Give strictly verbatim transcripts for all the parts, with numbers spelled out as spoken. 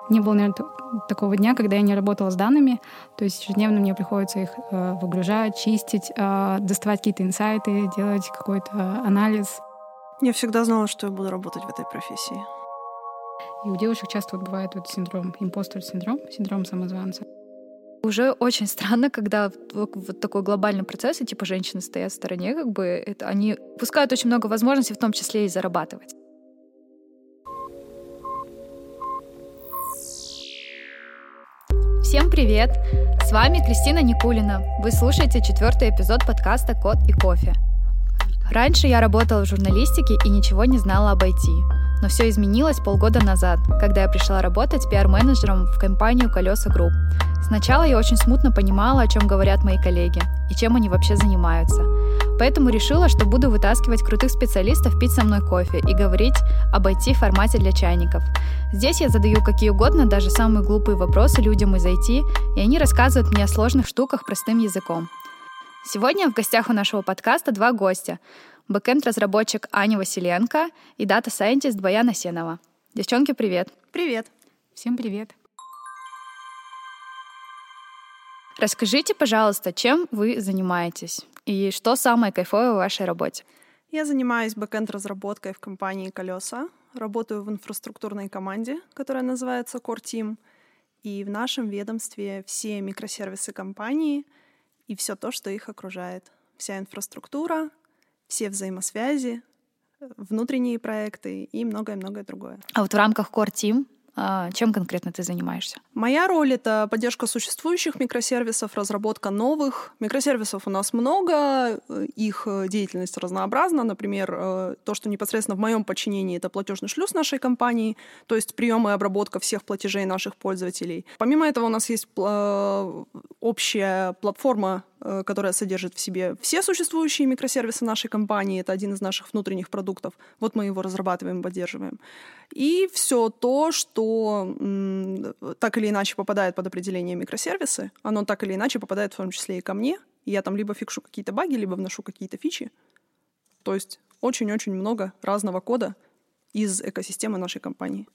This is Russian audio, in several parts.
Не было, наверное, такого дня, когда я не работала с данными. То есть ежедневно мне приходится их э, выгружать, чистить, э, доставать какие-то инсайты, делать какой-то анализ. Я всегда знала, что я буду работать в этой профессии. И у девушек часто вот бывает вот синдром, импостер-синдром, синдром самозванца. Уже очень странно, когда вот такой глобальный процесс, и типа женщины стоят в стороне, как бы это, они пускают очень много возможностей, в том числе и зарабатывать. Всем привет! С вами Кристина Никулина. Вы слушаете четвертый эпизод подкаста «Код и кофе». Раньше я работала в журналистике и ничего не знала об ай ти. Но все изменилось полгода назад, когда я пришла работать пиар-менеджером в компанию «Колеса Групп». Сначала я очень смутно понимала, о чем говорят мои коллеги и чем они вообще занимаются. Поэтому решила, что буду вытаскивать крутых специалистов пить со мной кофе и говорить об ай ти в формате для чайников. Здесь я задаю какие угодно, даже самые глупые вопросы людям из ай ти, и они рассказывают мне о сложных штуках простым языком. Сегодня в гостях у нашего подкаста два гостя. Бэкэнд-разработчик Аня Василенко и дата-сайентист Баяна Сенова. Девчонки, привет! Привет! Всем привет! Расскажите, пожалуйста, чем вы занимаетесь и что самое кайфовое в вашей работе? Я занимаюсь бэкэнд-разработкой в компании «Колеса». Работаю в инфраструктурной команде, которая называется Core Team. И в нашем ведомстве все микросервисы компании и все то, что их окружает. Вся инфраструктура, все взаимосвязи, внутренние проекты и многое-многое другое. А вот в рамках Core Team чем конкретно ты занимаешься? Моя роль — это поддержка существующих микросервисов, разработка новых. Микросервисов у нас много, их деятельность разнообразна. Например, то, что непосредственно в моем подчинении, это платежный шлюз нашей компании, то есть прием и обработка всех платежей наших пользователей. Помимо этого у нас есть общая платформа, которая содержит в себе все существующие микросервисы нашей компании. Это один из наших внутренних продуктов. Вот мы его разрабатываем и поддерживаем. И все то, что м, так или иначе попадает под определение микросервисы, оно так или иначе попадает в том числе и ко мне. И я там либо фикшу какие-то баги, либо вношу какие-то фичи. То есть очень-очень много разного кода из экосистемы нашей компании.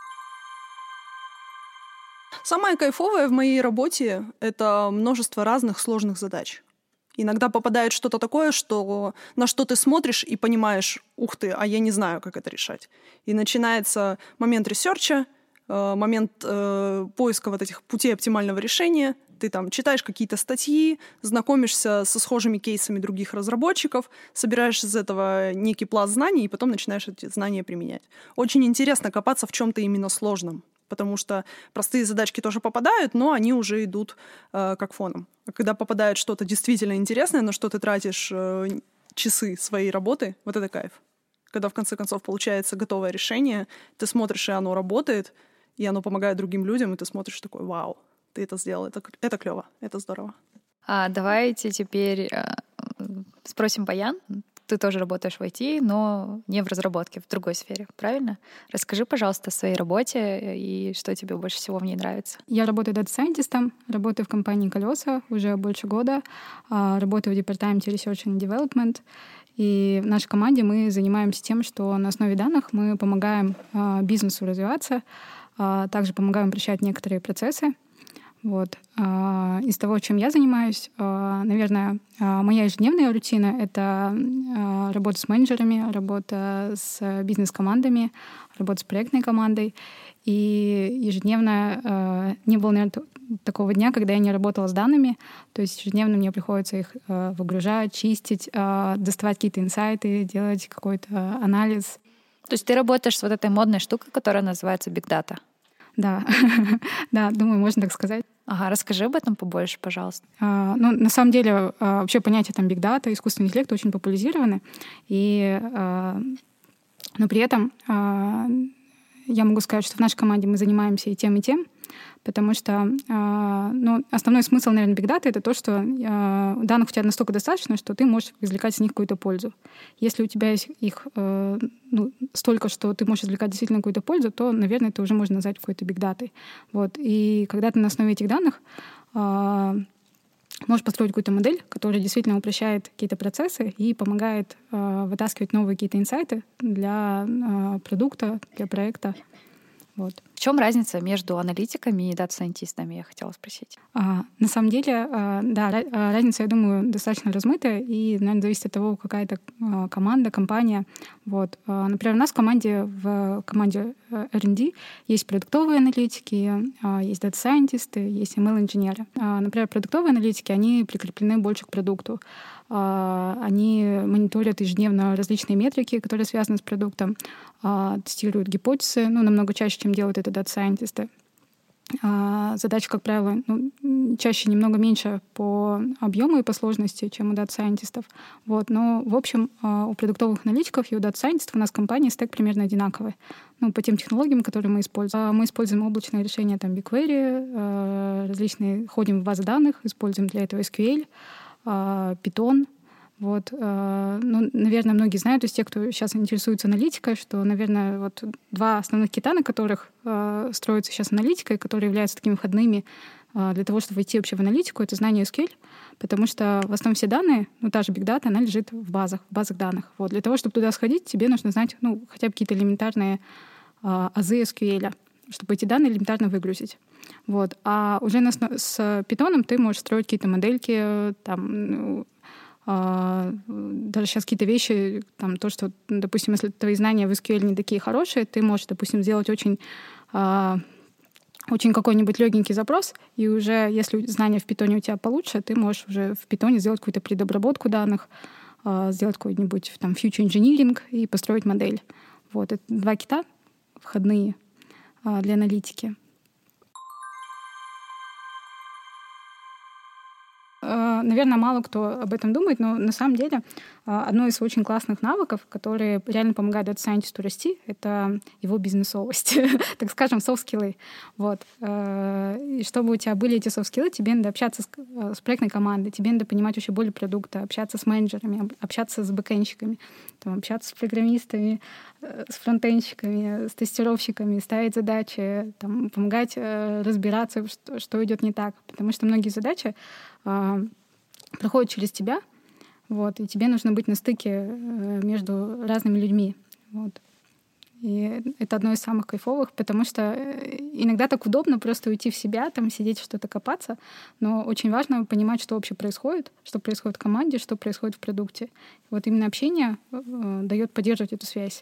Самое кайфовое в моей работе — это множество разных сложных задач. Иногда попадает что-то такое, что, на что ты смотришь и понимаешь, ух ты, а я не знаю, как это решать. И начинается момент ресерча, момент э, поиска вот этих путей оптимального решения. Ты там читаешь какие-то статьи, знакомишься со схожими кейсами других разработчиков, собираешь из этого некий пласт знаний и потом начинаешь эти знания применять. Очень интересно копаться в чем-то именно сложном, потому что простые задачки тоже попадают, но они уже идут э, как фоном. А когда попадает что-то действительно интересное, на что ты тратишь э, часы своей работы, вот это кайф. Когда в конце концов получается готовое решение, ты смотришь, и оно работает, и оно помогает другим людям, и ты смотришь такой: вау, ты это сделал, это, это клево, это здорово. А давайте теперь э, спросим Баян. Ты тоже работаешь в ай ти, но не в разработке, в другой сфере, правильно? Расскажи, пожалуйста, о своей работе и что тебе больше всего в ней нравится. Я работаю дата-сайентистом, работаю в компании «Колеса» уже больше года, работаю в департаменте Research and Development. И в нашей команде мы занимаемся тем, что на основе данных мы помогаем бизнесу развиваться, также помогаем упрощать некоторые процессы. Вот. Из того, чем я занимаюсь, наверное, моя ежедневная рутина — это работа с менеджерами, работа с бизнес-командами, работа с проектной командой. И ежедневно не было, наверное, такого дня, когда я не работала с данными. То есть ежедневно мне приходится их выгружать, чистить, доставать какие-то инсайты, делать какой-то анализ. То есть ты работаешь с вот этой модной штукой, которая называется Big Data? Да, да, думаю, можно так сказать. Ага, расскажи об этом побольше, пожалуйста. А, ну, на самом деле, а, вообще понятие там Big Data, искусственный интеллект очень популяризированы, и, а, но при этом а, я могу сказать, что в нашей команде мы занимаемся и тем, и тем, потому что э, ну, основной смысл, наверное, Big Data — это то, что э, данных у тебя настолько достаточно, что ты можешь извлекать из них какую-то пользу. Если у тебя есть их э, ну, столько, что ты можешь извлекать действительно какую-то пользу, то, наверное, это уже можно назвать какой-то Big Data. Вот. И когда ты на основе этих данных э, можешь построить какую-то модель, которая действительно упрощает какие-то процессы и помогает э, вытаскивать новые какие-то инсайты для э, продукта, для проекта. Вот. В чем разница между аналитиками и дата-сайентистами, я хотела спросить? А, на самом деле, а, да, разница, я думаю, достаточно размытая, и, наверное, зависит от того, какая это а, команда, компания. Вот. А, например, у нас в команде, в команде ар энд ди есть продуктовые аналитики, а, есть дата-сайентисты, есть эм эл-инженеры. А, например, продуктовые аналитики, они прикреплены больше к продукту. А, они мониторят ежедневно различные метрики, которые связаны с продуктом, а, тестируют гипотезы, ну, намного чаще, чем делают это дата-сайентисты. А, задача, как правило, ну, чаще немного меньше по объему и по сложности, чем у дата-сайентистов. Вот. Но, в общем, у продуктовых аналитиков и у дата-сайентистов у нас в компании стек примерно одинаковый. Ну, по тем технологиям, которые мы используем. Мы используем облачные решения, там, BigQuery, различные, ходим в базы данных, используем для этого эс кью эль, Python. Вот. Ну, наверное, многие знают из тех, кто сейчас интересуется аналитикой, что, наверное, вот два основных кита, на которых э, строится сейчас аналитика, и которые являются такими входными э, для того, чтобы войти вообще в аналитику, это знание эс кью эль, потому что в основном все данные, ну, та же Big Data, она лежит в базах, в базах данных. Вот. Для того, чтобы туда сходить, тебе нужно знать, ну, хотя бы какие-то элементарные э, азы эс кью эль, чтобы эти данные элементарно выгрузить. Вот. А уже на, с Python ты можешь строить какие-то модельки, там, ну, даже сейчас какие-то вещи, там, то, что, допустим, если твои знания в эс кью эль не такие хорошие, ты можешь, допустим, сделать очень, очень какой-нибудь легенький запрос, и уже, если знания в Python у тебя получше, ты можешь уже в Python сделать какую-то предобработку данных, сделать какой-нибудь там future engineering и построить модель. Вот. Это два кита входные для аналитики. Наверное, мало кто об этом думает, но на самом деле одно из очень классных навыков, которые реально помогают дата-сайентисту расти, это его бизнесовость, так скажем, софт-скиллы. Вот. И чтобы у тебя были эти софт-скиллы, тебе надо общаться с, с проектной командой, тебе надо понимать вообще боль продукта, общаться с менеджерами, общаться с бэкэндщиками, там, общаться с программистами, с фронтендщиками, с тестировщиками, ставить задачи, там, помогать разбираться, что, что идет не так. Потому что многие задачи проходят через тебя, вот, и тебе нужно быть на стыке между разными людьми. Вот. И это одно из самых кайфовых, потому что иногда так удобно просто уйти в себя, там, сидеть, что-то копаться, но очень важно понимать, что вообще происходит, что происходит в команде, что происходит в продукте. Вот именно общение э, дает поддерживать эту связь.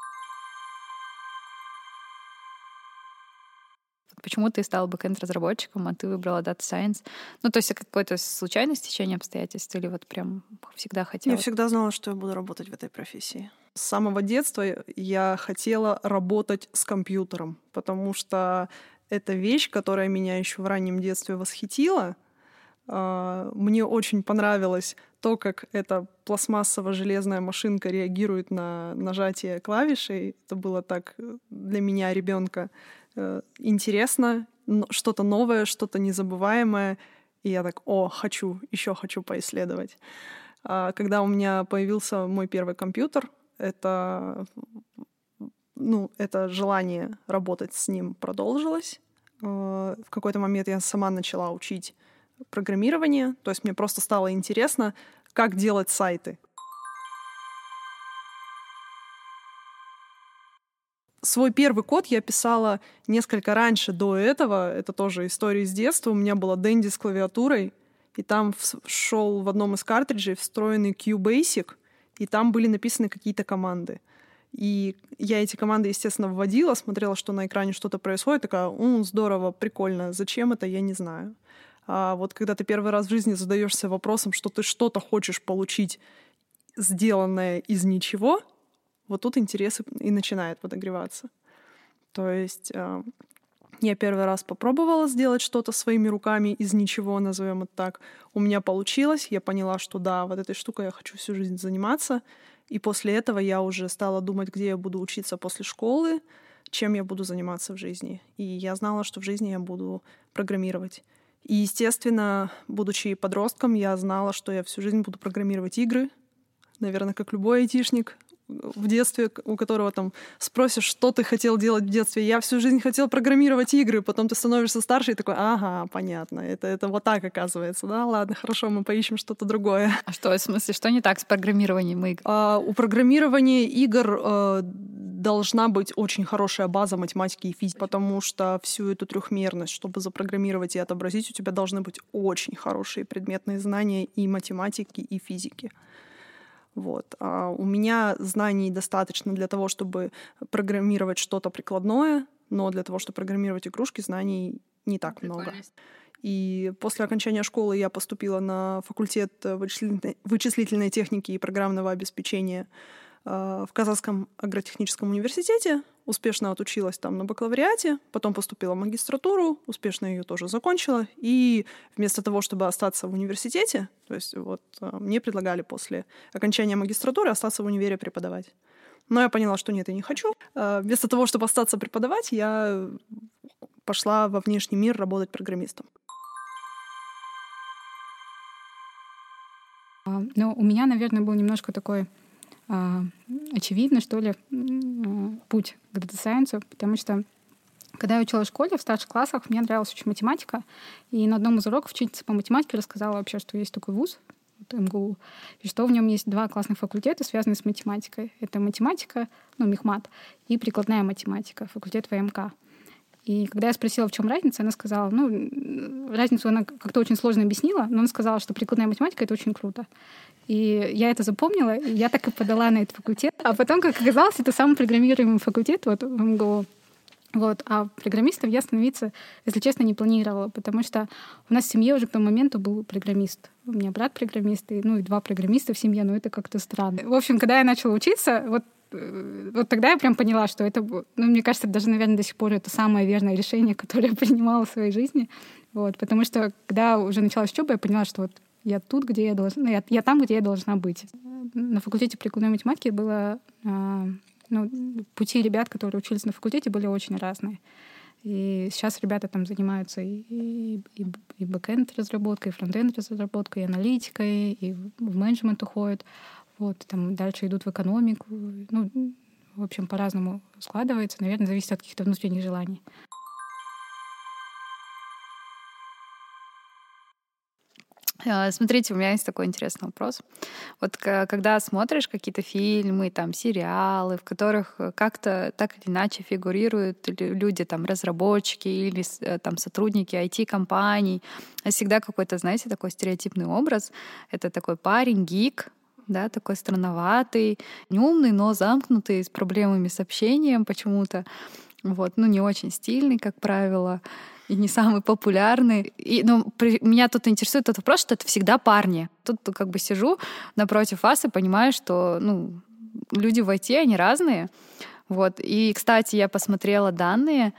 Почему ты стала бэкэнд-разработчиком, а ты выбрала Data Science? Ну, то есть какое-то случайное стечение обстоятельств или вот прям всегда хотела? Я всегда знала, что я буду работать в этой профессии. С самого детства я хотела работать с компьютером, потому что это вещь, которая меня еще в раннем детстве восхитила. Мне очень понравилось то, как эта пластмассово-железная машинка реагирует на нажатие клавишей. Это было так для меня, ребенка, интересно, что-то новое, что-то незабываемое. И я так, о, хочу, еще хочу поисследовать. А когда у меня появился мой первый компьютер, это, ну, это желание работать с ним продолжилось. В какой-то момент я сама начала учить программирование, то есть мне просто стало интересно, как делать сайты. Свой первый код я писала несколько раньше, до этого. Это тоже история из детства. У меня была Dendy с клавиатурой, и там шел в одном из картриджей встроенный QBasic, и там были написаны какие-то команды. И я эти команды, естественно, вводила, смотрела, что на экране что-то происходит, такая, «М, здорово, прикольно, зачем это, я не знаю». А вот когда ты первый раз в жизни задаешься вопросом, что ты что-то хочешь получить, сделанное из ничего, вот тут интерес и начинает подогреваться. То есть э, я первый раз попробовала сделать что-то своими руками из ничего, назовем это так. У меня получилось, я поняла, что да, вот этой штукой я хочу всю жизнь заниматься. И после этого я уже стала думать, где я буду учиться после школы, чем я буду заниматься в жизни. И я знала, что в жизни я буду программировать. И, естественно, будучи подростком, я знала, что я всю жизнь буду программировать игры. Наверное, как любой айтишник в детстве, у которого там спросишь, что ты хотел делать в детстве. Я всю жизнь хотел программировать игры, потом ты становишься старше и такой, ага, понятно, это, это вот так оказывается, да, ладно, хорошо, мы поищем что-то другое. А что, в смысле, что не так с программированием игр? А, у программирования игр а, должна быть очень хорошая база математики и физики, потому что всю эту трехмерность, чтобы запрограммировать и отобразить, у тебя должны быть очень хорошие предметные знания и математики, и физики. Вот. А у меня знаний достаточно для того, чтобы программировать что-то прикладное, но для того, чтобы программировать игрушки, знаний не так Прикольно. много. И после окончания школы я поступила на факультет вычислительной, вычислительной техники и программного обеспечения в Казанском агротехническом университете. Успешно отучилась там на бакалавриате, потом поступила в магистратуру, успешно ее тоже закончила. И вместо того, чтобы остаться в университете, то есть вот мне предлагали после окончания магистратуры остаться в универе преподавать. Но я поняла, что нет, я не хочу. Вместо того, чтобы остаться преподавать, я пошла во внешний мир работать программистом. Ну, у меня, наверное, был немножко такой очевидно, что ли, путь к дата-сайенсу, потому что когда я училась в школе, в старших классах, мне нравилась очень математика, и на одном из уроков учительница по математике рассказала вообще, что есть такой вуз, эм гэ у, и что в нем есть два классных факультета, связанные с математикой. Это математика, ну, мехмат, и прикладная математика, факультет вэ эм ка. И когда я спросила, в чем разница, она сказала, ну, разницу она как-то очень сложно объяснила, но она сказала, что прикладная математика — это очень круто. И я это запомнила, и я так и подала на этот факультет. А потом, как оказалось, это самый программируемый факультет вот, в эм гэ у. Вот. А программистом я становиться, если честно, не планировала, потому что у нас в семье уже к тому моменту был программист. У меня брат программист, и, ну и два программиста в семье, но это как-то странно. В общем, когда я начала учиться, вот Вот тогда я прям поняла, что это, ну, мне кажется, даже, наверное, до сих пор это самое верное решение, которое я принимала в своей жизни. Вот, потому что, когда уже началась учеба, я поняла, что вот я тут, где я должна... Я, я там, где я должна быть. На факультете прикладной математики было... А, ну, пути ребят, которые учились на факультете, были очень разные. И сейчас ребята там занимаются и, и, и, и бэкэнд-разработкой, и фронтенд-разработкой, и аналитикой, и в менеджмент уходят. Вот, там дальше идут в экономику. Ну, в общем, по-разному складывается. Наверное, зависит от каких-то внутренних желаний. Смотрите, у меня есть такой интересный вопрос. Вот когда смотришь какие-то фильмы, там, сериалы, в которых как-то так или иначе фигурируют люди, там, разработчики или там, сотрудники ай ти-компаний, всегда какой-то, знаете, такой стереотипный образ. Это такой парень, гик, да, такой странноватый, неумный, но замкнутый, с проблемами с общением почему-то. Вот, ну, не очень стильный, как правило, и не самый популярный. И, ну, при, меня тут интересует тот вопрос, что это всегда парни. Тут как бы сижу напротив вас и понимаю, что, ну, люди в ай ти, они разные. Вот. И, кстати, я посмотрела данные,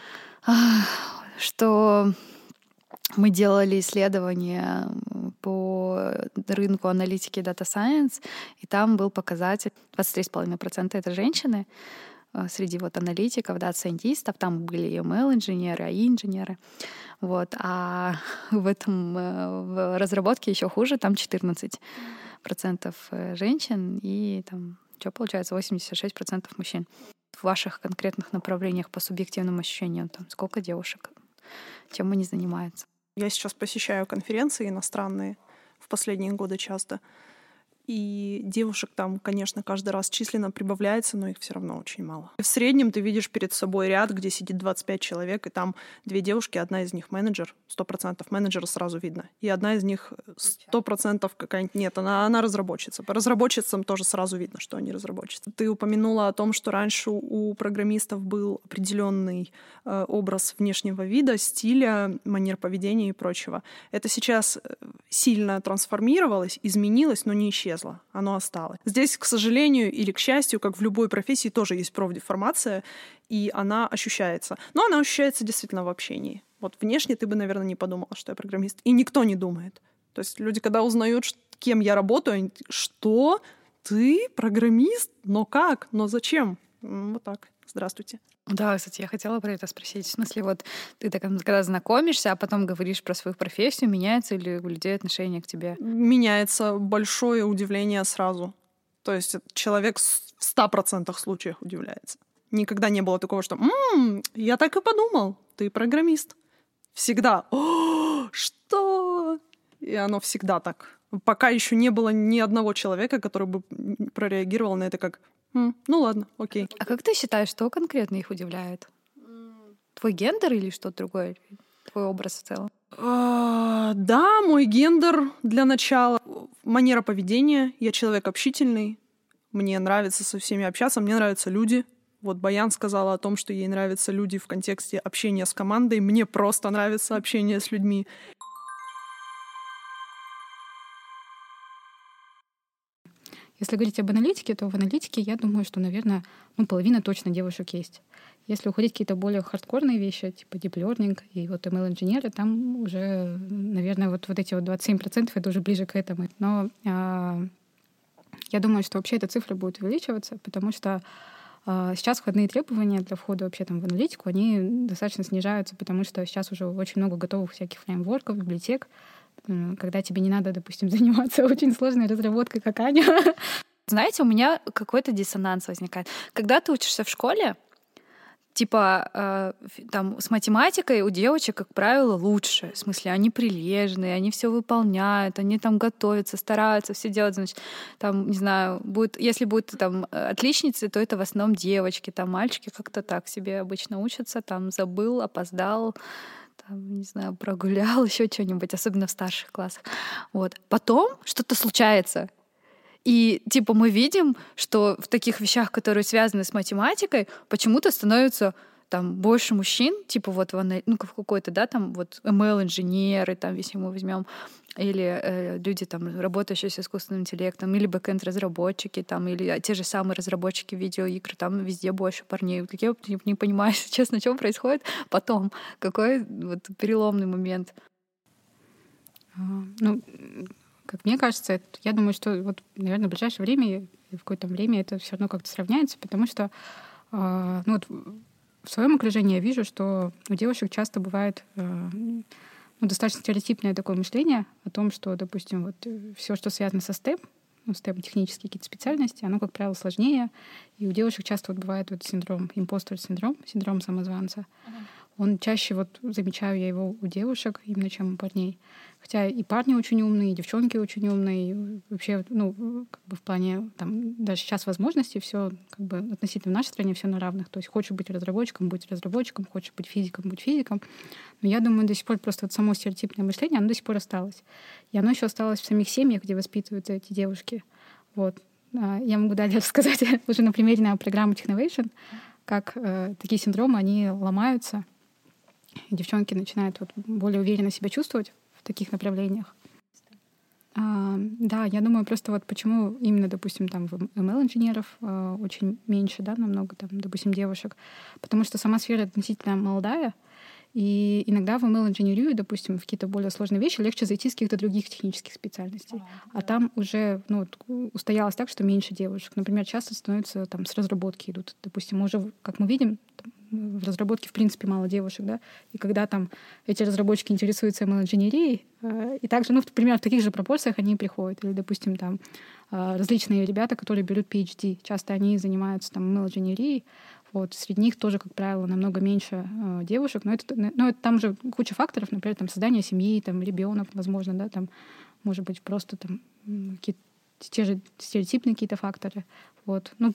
что мы делали исследование по рынку аналитики и Data Science, и там был показатель двадцать три целых пять десятых процента это женщины среди вот аналитиков, дата-сайентистов, там были и эм эл-инженеры, эй ай-инженеры. Вот. А в этом в разработке еще хуже, там четырнадцать процентов женщин и там, что получается, восемьдесят шесть процентов мужчин. В ваших конкретных направлениях по субъективным ощущениям, там сколько девушек, чем они занимаются? Я сейчас посещаю конференции иностранные в последние годы часто. И девушек там, конечно, каждый раз численно прибавляется, но их все равно очень мало. В среднем ты видишь перед собой ряд, где сидит двадцать пять человек, и там две девушки, одна из них менеджер, сто процентов менеджера сразу видно. И одна из них сто процентов какая-нибудь... Нет, она, она разработчица. По разработчицам тоже сразу видно, что они разработчицы. Ты упомянула о том, что раньше у программистов был определенный э, образ внешнего вида, стиля, манер поведения и прочего. Это сейчас сильно трансформировалось, изменилось, но не исчезло. Оно осталось. Здесь, к сожалению или к счастью, как в любой профессии, тоже есть профдеформация, и она ощущается. Но она ощущается действительно в общении. Вот внешне ты бы, наверное, не подумала, что я программист. И никто не думает. То есть люди, когда узнают, кем я работаю, они: что? Ты программист? Но как? Но зачем? Вот так. Здравствуйте. Да, кстати, я хотела про это спросить. В смысле, вот ты так, когда знакомишься, а потом говоришь про свою профессию, меняется ли у людей отношение к тебе? Меняется. Большое удивление сразу. То есть человек в ста процентах случаев удивляется. Никогда не было такого, что «М-м, я так и подумал, ты программист». Всегда «О, что?» И оно всегда так. Пока еще не было ни одного человека, который бы прореагировал на это как М, ну ладно, окей. А как ты считаешь, что конкретно их удивляет? Твой гендер или что-то другое? Твой образ в целом? А, да, мой гендер для начала. Манера поведения. Я человек общительный. Мне нравится со всеми общаться, мне нравятся люди. Вот Баян сказала о том, что ей нравятся люди в контексте общения с командой. Мне просто нравится общение с людьми. Если говорить об аналитике, то в аналитике, я думаю, что, наверное, ну, половина точно девушек есть. Если уходить в какие-то более хардкорные вещи, типа deep learning и вот эм эл-инженеры, там уже, наверное, вот, вот эти вот двадцать семь процентов это уже ближе к этому. Но а, я думаю, что вообще эта цифра будет увеличиваться, потому что а, сейчас входные требования для входа вообще там в аналитику, они достаточно снижаются, потому что сейчас уже очень много готовых всяких фреймворков, библиотек, когда тебе не надо, допустим, заниматься очень сложной разработкой, как Аня. Знаете, у меня какой-то диссонанс возникает. Когда ты учишься в школе, типа э, там с математикой у девочек, как правило, лучше. В смысле, они прилежные, они все выполняют, они там готовятся, стараются, все делать. Значит, там, не знаю, будет, если будут там отличницы, то это в основном девочки, там мальчики как-то так себе обычно учатся, там забыл, опоздал, там, не знаю, прогулял, еще что-нибудь, особенно в старших классах. Вот. Потом что-то случается. И типа мы видим, что в таких вещах, которые связаны с математикой, почему-то становится там больше мужчин, типа вот в, ну, в какой-то, да, там вот эм эл-инженеры, там, если мы возьмем, или э, люди, там, работающие с искусственным интеллектом, или бэкэнд-разработчики, там, или те же самые разработчики видеоигр, там везде больше парней. Вот я не понимаю, честно, что происходит потом, какой вот переломный момент. А, ну, как мне кажется, это, я думаю, что вот, наверное, в ближайшее время, в какое-то время это все равно как-то сравняется, потому что э, ну, вот в своем окружении я вижу, что у девушек часто бывает э, ну, достаточно стереотипное такое мышление о том, что, допустим, вот все, что связано со STEM, ну, STEM, технические какие-то специальности, оно, как правило, сложнее. И у девушек часто вот бывает вот синдром, импостер-синдром, синдром самозванца. Uh-huh. Он чаще, вот замечаю я его у девушек, именно чем у парней. Хотя и парни очень умные, и девчонки очень умные. И вообще, ну, как бы в плане, там, даже сейчас возможностей все как бы относительно в нашей стране все на равных. То есть хочешь быть разработчиком, будь разработчиком, хочешь быть физиком, будь физиком. Но я думаю, до сих пор просто вот само стереотипное мышление, оно до сих пор осталось. И оно еще осталось в самих семьях, где воспитываются эти девушки. Вот. Я могу далее рассказать уже на примере на программу Technovation, как э, такие синдромы, они ломаются, и девчонки начинают вот более уверенно себя чувствовать в таких направлениях. А, да, я думаю, просто вот почему именно, допустим, там в эм эл-инженеров а, очень меньше, да, намного, там, допустим, девушек. Потому что сама сфера относительно молодая, и иногда в эм эл-инженерию, допустим, в какие-то более сложные вещи легче зайти с каких-то других технических специальностей. А, а да. Там уже ну, устоялось так, что меньше девушек. Например, часто становятся там с разработки идут. Допустим, уже, как мы видим, в разработке, в принципе, мало девушек, да, и когда там эти разработчики интересуются эм эл-инженерией, э, и также, ну, например, в таких же пропорциях они приходят. Или, допустим, там э, различные ребята, которые берут пи эйч ди, часто они занимаются там эм эл-инженерией, вот, среди них тоже, как правило, намного меньше э, девушек, но это, но это там же куча факторов, например, там создание семьи, там ребенок, возможно, да, там, может быть, просто там какие-то те же стереотипные какие-то факторы, вот, ну,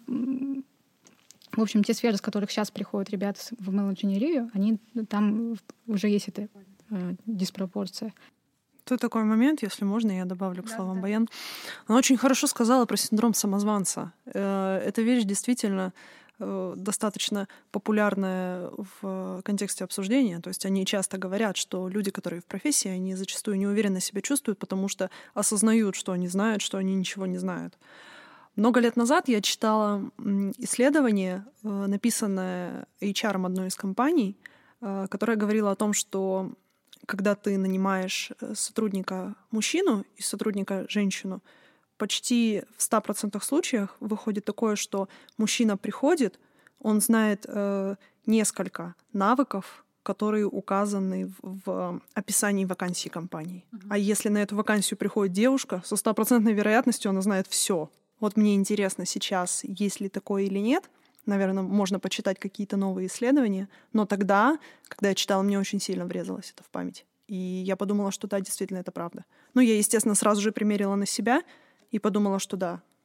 в общем, те сферы, с которых сейчас приходят ребята в эм эл-инженерию, они там уже есть эта э, диспропорция. Тут такой момент, если можно, я добавлю к да, словам да. Баян. Она очень хорошо сказала про синдром самозванца. Э, эта вещь действительно э, достаточно популярная в контексте обсуждения. То есть они часто говорят, что люди, которые в профессии, они зачастую неуверенно себя чувствуют, потому что осознают, что они знают, что они ничего не знают. Много лет назад я читала исследование, написанное эйч ар одной из компаний, которое говорило о том, что когда ты нанимаешь сотрудника мужчину и сотрудника женщину, почти в ста процентах случаев выходит такое, что мужчина приходит, он знает несколько навыков, которые указаны в описании вакансии компании. Uh-huh. А если на эту вакансию приходит девушка, со стопроцентной вероятностью она знает все. Вот мне интересно сейчас, есть ли такое или нет. Наверное, можно почитать какие-то новые исследования. Но тогда, когда я читала, мне очень сильно врезалось это в память. И я подумала, что да, действительно, это правда. Ну, я, естественно, сразу же примерила на себя и подумала, что да,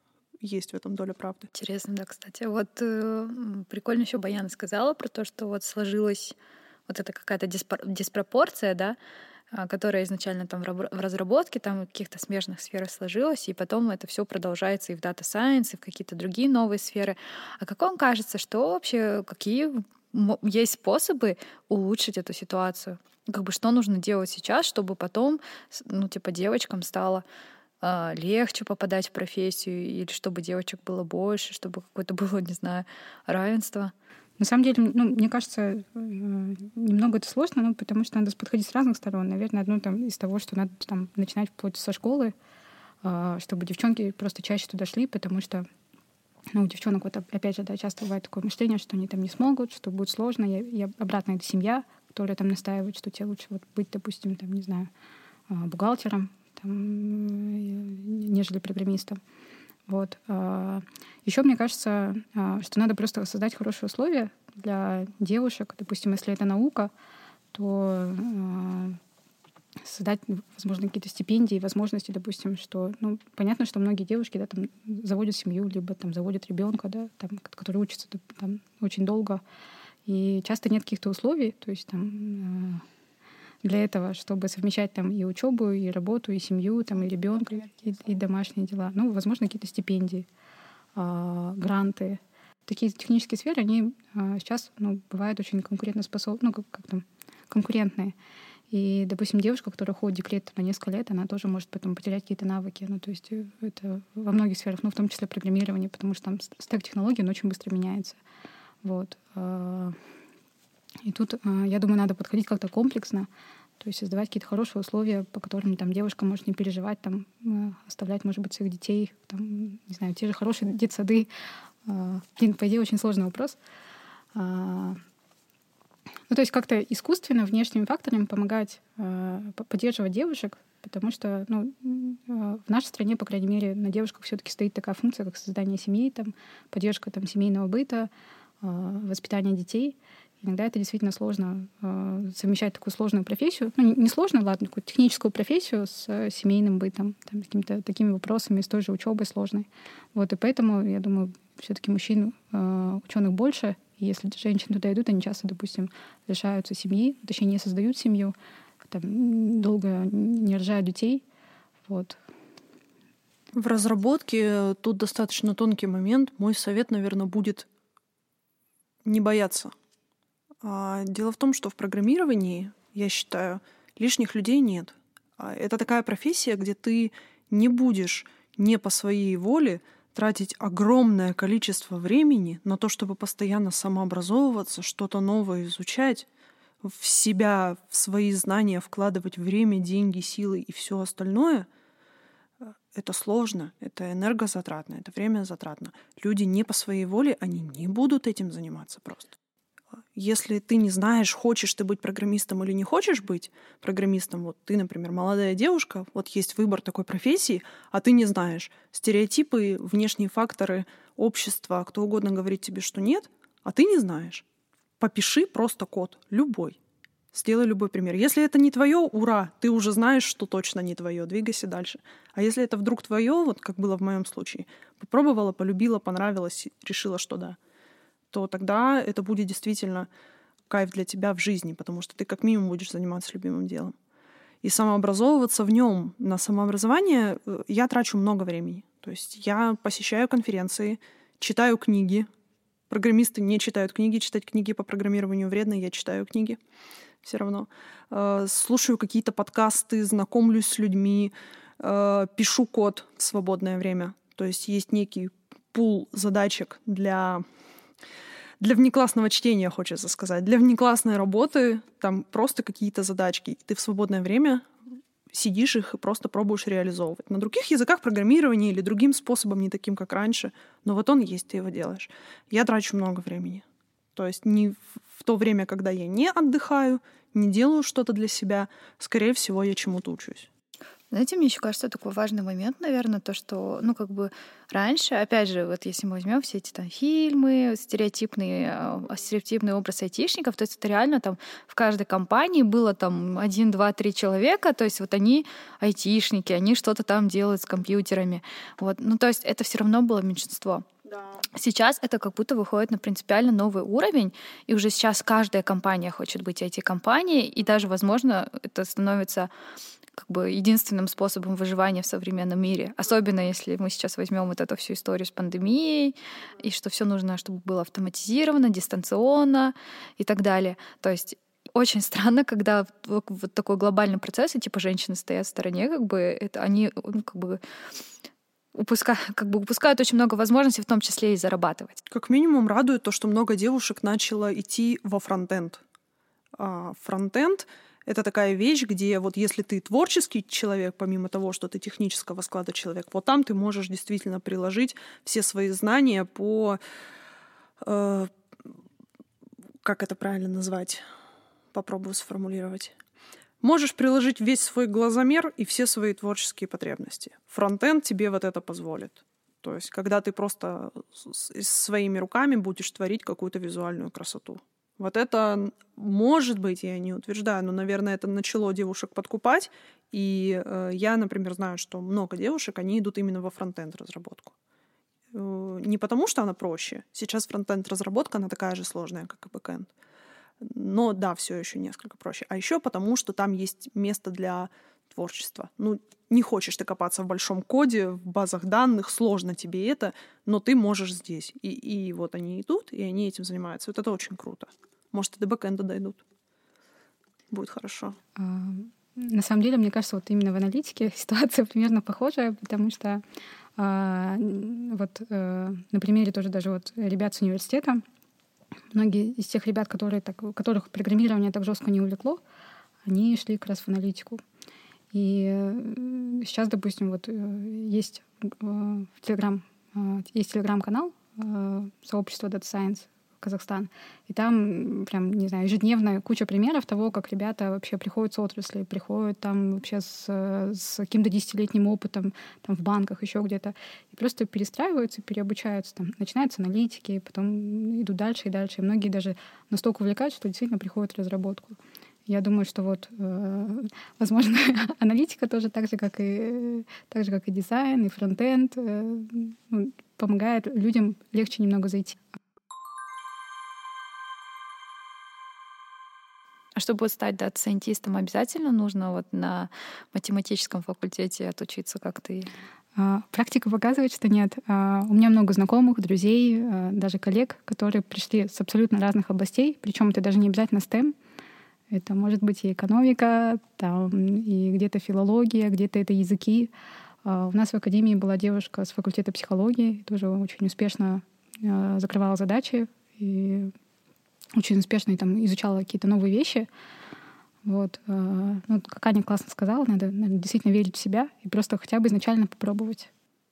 есть в этом доля правды. Интересно, да, кстати. Вот э, прикольно еще Баяна сказала про то, что вот сложилась вот эта какая-то диспор- диспропорция, да, которая изначально там в разработке, там в каких-то смежных сферах сложилась, и потом это все продолжается и в Data Science, и в какие-то другие новые сферы. А как вам кажется, что вообще, какие есть способы улучшить эту ситуацию? Как бы что нужно делать сейчас, чтобы потом, ну, типа, девочкам стало э, легче попадать в профессию, или чтобы девочек было больше, чтобы какое-то было, не знаю, равенство? На самом деле, ну, мне кажется, немного это сложно, ну, потому что надо подходить с разных сторон. Наверное, одно там из того, что надо там начинать вплоть со школы, чтобы девчонки просто чаще туда шли, потому что, ну, у девчонок вот опять же, да, часто бывает такое мышление, что они там не смогут, что будет сложно. И, и обратно это семья, которая там настаивает, что тебе лучше вот быть, допустим, там, не знаю, бухгалтером, там, нежели программистом. Вот. Еще мне кажется, что надо просто создать хорошие условия для девушек. Допустим, если это наука, то создать, возможно, какие-то стипендии, возможности, допустим, что, ну, понятно, что многие девушки, да, там заводят семью, либо там заводят ребенка, да, там, который учится там очень долго, и часто нет каких-то условий, то есть там для этого, чтобы совмещать там и учебу, и работу, и семью, там, и ребенка, и, и домашние дела. Ну, возможно, какие-то стипендии, э, гранты. Такие технические сферы, они э, сейчас, ну, бывают очень конкурентоспособны, ну, как, как там, конкурентные. И, допустим, девушка, которая ходит в декрет на несколько лет, она тоже может потом потерять какие-то навыки. Ну, то есть это во многих сферах, ну, в том числе программирование, потому что там стек технологий, он очень быстро меняется. Вот. И тут, я думаю, надо подходить как-то комплексно, то есть создавать какие-то хорошие условия, по которым там девушка может не переживать, там, оставлять, может быть, своих детей, там, не знаю, те же хорошие детсады. Блин, по идее, очень сложный вопрос. Ну, то есть как-то искусственно, внешними факторами помогать поддерживать девушек, потому что, ну, в нашей стране, по крайней мере, на девушках все-таки стоит такая функция, как создание семьи, там, поддержка там, семейного быта, воспитание детей. Иногда это действительно сложно э, совмещать такую сложную профессию. Ну, не сложно, ладно, такую техническую профессию с э, семейным бытом, там, с какими-то такими вопросами, с той же учебой сложной. Вот, и поэтому, я думаю, все-таки мужчин, э, ученых больше. И если женщины туда идут, они часто, допустим, лишаются семьи, точнее, не создают семью, там, долго не рожают детей. Вот. В разработке тут достаточно тонкий момент. Мой совет, наверное, будет не бояться. Дело в том, что в программировании, я считаю, лишних людей нет. Это такая профессия, где ты не будешь не по своей воле тратить огромное количество времени на то, чтобы постоянно самообразовываться, что-то новое изучать, в себя, в свои знания вкладывать время, деньги, силы и все остальное. Это сложно, это энергозатратно, это время затратно. Люди не по своей воле, они не будут этим заниматься просто. Если ты не знаешь, хочешь ты быть программистом или не хочешь быть программистом, вот ты, например, молодая девушка, вот есть выбор такой профессии, а ты не знаешь. Стереотипы, внешние факторы, общество, кто угодно говорит тебе, что нет, а ты не знаешь. Попиши просто код, любой. Сделай любой пример. Если это не твое, ура, ты уже знаешь, что точно не твое, двигайся дальше. А если это вдруг твое, вот как было в моем случае, попробовала, полюбила, понравилось, решила, что да, то тогда это будет действительно кайф для тебя в жизни, потому что ты как минимум будешь заниматься любимым делом. И самообразовываться в нем, на самообразование я трачу много времени. То есть я посещаю конференции, читаю книги. Программисты не читают книги, читать книги по программированию вредно, я читаю книги все равно. Слушаю какие-то подкасты, знакомлюсь с людьми, пишу код в свободное время. То есть есть некий пул задачек для... Для внеклассного чтения, хочется сказать. Для внеклассной работы там просто какие-то задачки. Ты в свободное время сидишь их и просто пробуешь реализовывать. На других языках программирования или другим способом, не таким, как раньше. Но вот он есть, ты его делаешь. Я трачу много времени. То есть не в то время, когда я не отдыхаю, не делаю что-то для себя, скорее всего, я чему-то учусь. Знаете, мне еще кажется, такой важный момент, наверное, то, что, ну, как бы раньше, опять же, вот если мы возьмем все эти там фильмы, стереотипный, стереотипный образ айтишников, то есть это реально там в каждой компании было там один, два, три человека, то есть вот они айтишники, они что-то там делают с компьютерами. Вот. Ну, то есть это все равно было меньшинство. Сейчас это как будто выходит на принципиально новый уровень, и уже сейчас каждая компания хочет быть ай ти-компанией, и даже, возможно, это становится как бы единственным способом выживания в современном мире. Особенно если мы сейчас возьмем вот эту всю историю с пандемией, и что все нужно, чтобы было автоматизировано, дистанционно и так далее. То есть очень странно, когда вот такой глобальный процесс, и типа женщины стоят в стороне, как бы это они ну, как бы упускают, как бы упускают очень много возможностей, в том числе и зарабатывать. Как минимум радует то, что много девушек начало идти во фронтенд. А фронтенд — это такая вещь, где вот если ты творческий человек, помимо того, что ты технического склада человек, вот там ты можешь действительно приложить все свои знания по... Э, как это правильно назвать? Попробую сформулировать. Можешь приложить весь свой глазомер и все свои творческие потребности. Фронтенд тебе вот это позволит. То есть когда ты просто своими руками будешь творить какую-то визуальную красоту. Вот это, может быть, я не утверждаю, но, наверное, это начало девушек подкупать. И э, я, например, знаю, что много девушек, они идут именно во фронтенд-разработку. Э, не потому, что она проще. Сейчас фронтенд-разработка, она такая же сложная, как и бэкенд. Но да, все еще несколько проще. А еще потому, что там есть место для творчества. Ну, не хочешь ты копаться в большом коде, в базах данных, сложно тебе это, но ты можешь здесь. И, и вот они идут, и они этим занимаются. Вот это очень круто. Может, и до бэкэнда дойдут. Будет хорошо. А, на самом деле, мне кажется, вот именно в аналитике ситуация примерно похожая, потому что а, вот а, на примере тоже даже вот ребят с университета, многие из тех ребят, которые так, которых программирование так жестко не увлекло, они шли как раз в аналитику. И сейчас, допустим, вот есть в Телеграм, есть телеграм-канал сообщества Data Science Казахстан, и там прям, не знаю, ежедневная куча примеров того, как ребята вообще приходят с отрасли, приходят там вообще с, с каким-то десятилетним опытом там в банках, еще где-то, и просто перестраиваются, переобучаются. Там начинаются аналитики, потом идут дальше и дальше. И многие даже настолько увлекаются, что действительно приходят в разработку. Я думаю, что вот, э, возможно, аналитика тоже так же, как и, так же, как и дизайн, и фронтенд, э, ну, помогает людям легче немного зайти. А чтобы стать дата-сайентистом, обязательно нужно вот на математическом факультете отучиться, как ты? А, практика показывает, что нет. А, у меня много знакомых, друзей, а, даже коллег, которые пришли с абсолютно разных областей, причем это даже не обязательно стэм. Это может быть и экономика, там, и где-то филология, где-то это языки. А, у нас в академии была девушка с факультета психологии, тоже очень успешно а, закрывала задачи и очень успешно там изучала какие-то новые вещи. Вот. Ну, как Аня классно сказала, надо, надо действительно верить в себя и просто хотя бы изначально попробовать.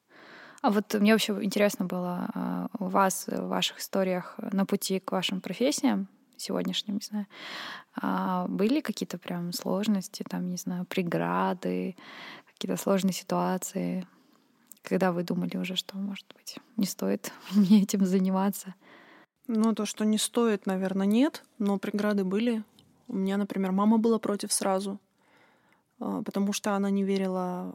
А вот мне вообще интересно было у вас, в ваших историях на пути к вашим профессиям сегодняшним, не знаю, были какие-то прям сложности, там, не знаю, преграды, какие-то сложные ситуации, когда вы думали уже, что, может быть, не стоит мне этим заниматься? Ну, то, что не стоит, наверное, нет, но преграды были. У меня, например, мама была против сразу, потому что она не верила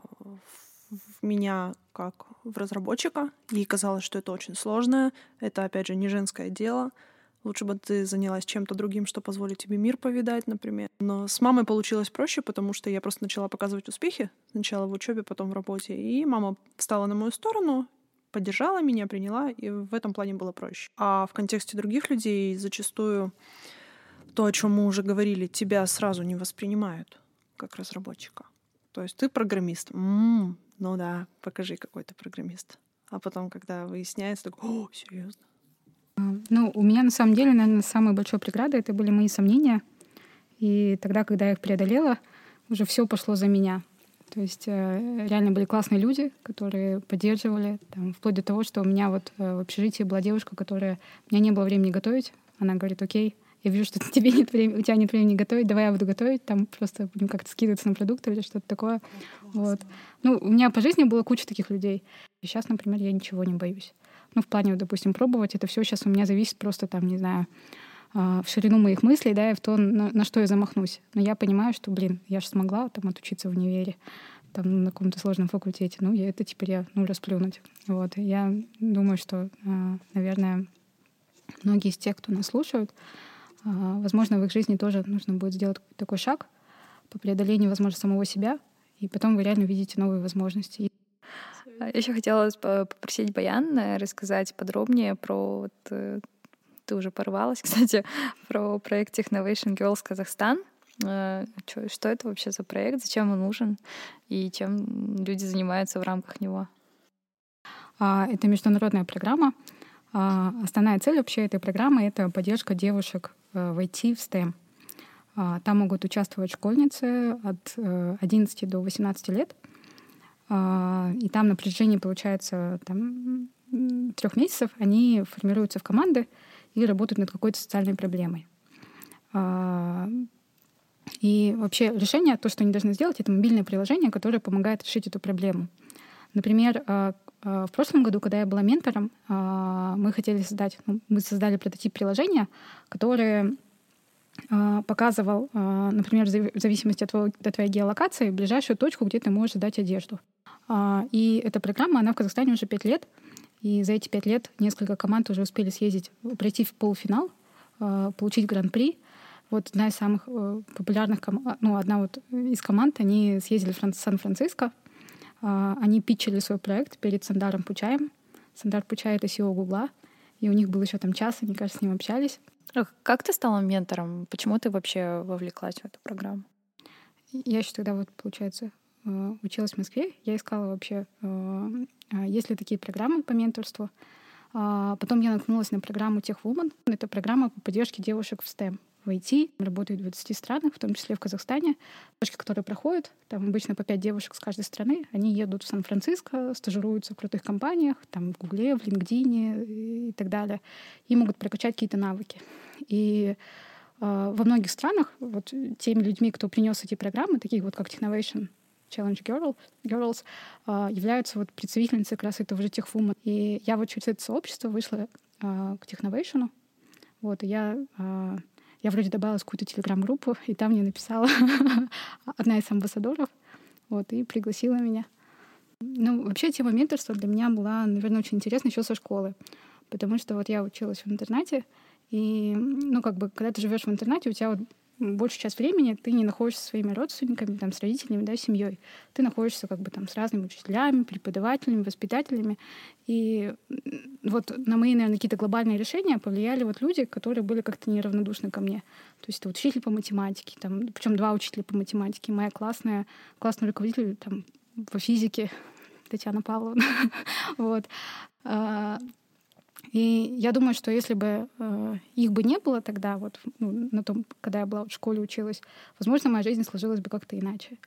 в меня как в разработчика. Ей казалось, что это очень сложно. Это, опять же, не женское дело. Лучше бы ты занялась чем-то другим, что позволит тебе мир повидать, например. Но с мамой получилось проще, потому что я просто начала показывать успехи. Сначала в учебе, потом в работе. И мама встала на мою сторону, поддержала меня, приняла, и в этом плане было проще. А в контексте других людей зачастую то, о чем мы уже говорили, тебя сразу не воспринимают как разработчика. То есть ты программист. М-м, ну да, покажи, какой ты программист. А потом, когда выясняется, так, о, серьезно. Ну, у меня на самом деле, наверное, самой большой преградой это были мои сомнения. И тогда, когда я их преодолела, уже все пошло за меня. То есть э, реально были классные люди, которые поддерживали, там, вплоть до того, что у меня вот э, в общежитии была девушка, которая... У меня не было времени готовить. Она говорит, окей, я вижу, что тебе нет времени, у тебя нет времени готовить, давай я буду готовить, там просто будем как-то скидываться на продукты или что-то такое. Вот. Ну, у меня по жизни было куча таких людей. И сейчас, например, я ничего не боюсь. Ну, в плане, допустим, пробовать, это все сейчас у меня зависит просто там, не знаю, в ширину моих мыслей, да, и в то, на, на что я замахнусь. Но я понимаю, что, блин, я же смогла там отучиться в универе, там на каком-то сложном факультете. Ну, я это теперь я, ну, расплюнуть. Вот. И я думаю, что, наверное, многие из тех, кто нас слушают, возможно, в их жизни тоже нужно будет сделать такой шаг по преодолению, возможно, самого себя, и потом вы реально видите новые возможности. Еще хотела попросить Баян рассказать подробнее про вот, ты уже порвалась, кстати, про проект Technovation Girls Казахстан. Что это вообще за проект, зачем он нужен и чем люди занимаются в рамках него? Это международная программа. Основная цель вообще этой программы — это поддержка девушек в ай ти, в стэм. Там могут участвовать школьницы от одиннадцати до восемнадцати лет. И там на протяжении, получается, там, трех месяцев они формируются в команды и работают над какой-то социальной проблемой. И вообще решение, то, что они должны сделать, это мобильное приложение, которое помогает решить эту проблему. Например, в прошлом году, когда я была ментором, мы хотели создать, ну, мы создали прототип приложения, которое показывал, например, в зависимости от твоей, от твоей геолокации, ближайшую точку, где ты можешь сдать одежду. И эта программа, она в Казахстане уже пять лет, и за эти пять лет несколько команд уже успели съездить, пройти в полуфинал, получить гран-при. Вот одна из самых популярных команд, ну, одна вот из команд, они съездили в Сан-Франциско, они питчили свой проект перед Сандаром Пучаем. Сандар Пучай — это си и о Гугла, и у них был еще там час, они, кажется, с ним общались. Как ты стала ментором? Почему ты вообще вовлеклась в эту программу? Я еще тогда, вот, получается, училась в Москве. Я искала вообще, есть ли такие программы по менторству. Потом я наткнулась на программу Tech Woman. Это программа по поддержке девушек в стэм, в ай ти. Работает в двадцати странах, в том числе в Казахстане. Девушки, которые проходят, там обычно по пять девушек с каждой страны, они едут в Сан-Франциско, стажируются в крутых компаниях, там в Гугле, в LinkedIn и так далее, и могут прокачать какие-то навыки. И э, во многих странах вот теми людьми, кто принес эти программы, такие вот как Technovation Challenge Girl, Girls, э, являются вот представительницы как раз этого же Tech Woman. И я вот через это сообщество вышла э, к Technovation. Вот, и я... Э, Я вроде добавилась в какую-то телеграм-группу, и там мне написала одна из амбассадоров, вот, и пригласила меня. Ну, вообще тема менторства для меня была, наверное, очень интересна еще со школы, потому что вот я училась в интернате, и, ну, как бы, когда ты живешь в интернате, у тебя вот большую часть времени ты не находишься со своими родственниками, там, с родителями, да, семьей. Ты находишься как бы там с разными учителями, преподавателями, воспитателями. И вот на мои, наверное, какие-то глобальные решения повлияли вот люди, которые были как-то неравнодушны ко мне. То есть это вот учитель по математике, там, причем два учителя по математике, моя классная, классный руководитель там, по физике, Татьяна Павловна. Вот. И я думаю, что если бы э, их бы не было тогда, вот, ну, на том, когда я была в школе, училась, возможно, моя жизнь сложилась бы как-то иначе.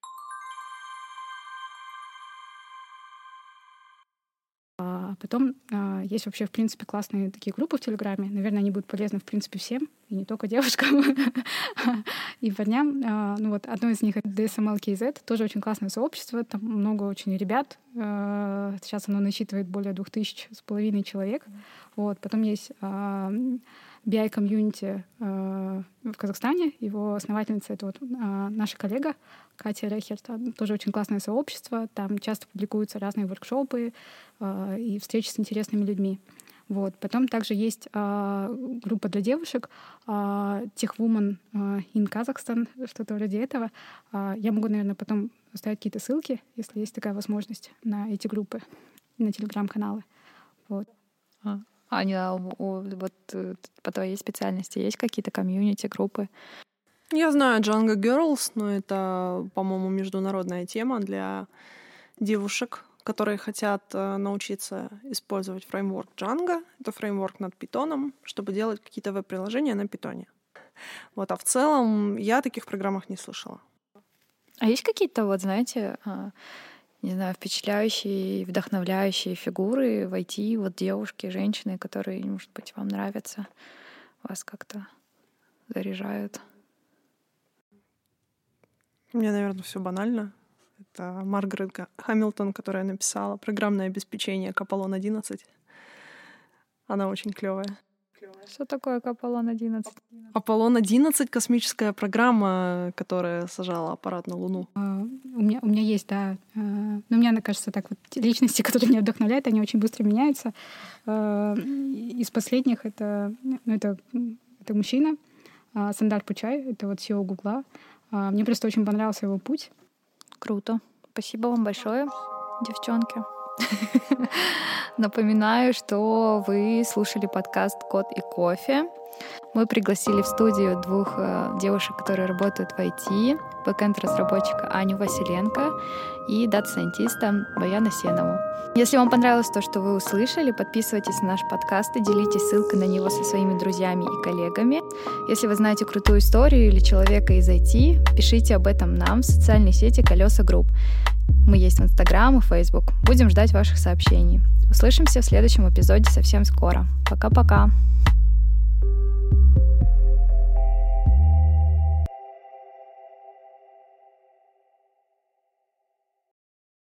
А потом э, есть вообще, в принципе, классные такие группы в Телеграме. Наверное, они будут полезны, в принципе, всем, и не только девушкам, и парням. Ну вот, одно из них — это ди эс эм эл кей зет, тоже очень классное сообщество, там много очень ребят. Сейчас оно насчитывает более двух тысяч с половиной человек. Вот. Потом есть би ай-комьюнити в Казахстане. Его основательница — это вот наша коллега Катя Рехерт. Тоже очень классное сообщество. Там часто публикуются разные воркшопы и встречи с интересными людьми. Вот. Потом также есть группа для девушек Tech Woman in Kazakhstan, что-то вроде этого. Я могу, наверное, потом оставить какие-то ссылки, если есть такая возможность, на эти группы, на телеграм-каналы. Вот. А. Аня, вот по твоей специальности есть какие-то комьюнити, группы? Я знаю Django Girls, но это, по-моему, международная тема для девушек, которые хотят научиться использовать фреймворк Django. Это фреймворк над питоном, чтобы делать какие-то веб-приложения на питоне. Вот, а в целом я о таких программах не слышала. А есть какие-то, вот, знаете, не знаю, впечатляющие, вдохновляющие фигуры в ай ти, вот девушки, женщины, которые, может быть, вам нравятся, вас как-то заряжают. У меня, наверное, все банально. Это Маргарет Хамилтон, которая написала программное обеспечение к Аполлон одиннадцать. Она очень клевая. Что такое Аполлон одиннадцать? Аполлон одиннадцать — космическая программа, которая сажала аппарат на Луну. Uh, у, меня, у меня есть, да. Uh, но мне кажется, так вот личности, которые меня вдохновляют, они очень быстро меняются. Uh, из последних это, ну, это, это мужчина, uh, Сандар Пучай, это вот си и о Гугла. Uh, мне просто очень понравился его путь. Круто. Спасибо вам большое, девчонки. Напоминаю, что вы слушали подкаст «Код и кофе». Мы пригласили в студию двух э, девушек, которые работают в ай ти, бэкэнд-разработчика Аню Василенко и дата-сайентиста Баяна Сенову. Если вам понравилось то, что вы услышали, подписывайтесь на наш подкаст и делитесь ссылкой на него со своими друзьями и коллегами. Если вы знаете крутую историю или человека из ай ти, пишите об этом нам в социальной сети «Колеса Групп». Мы есть в Инстаграм и Фейсбук. Будем ждать ваших сообщений. Услышимся в следующем эпизоде совсем скоро. Пока-пока.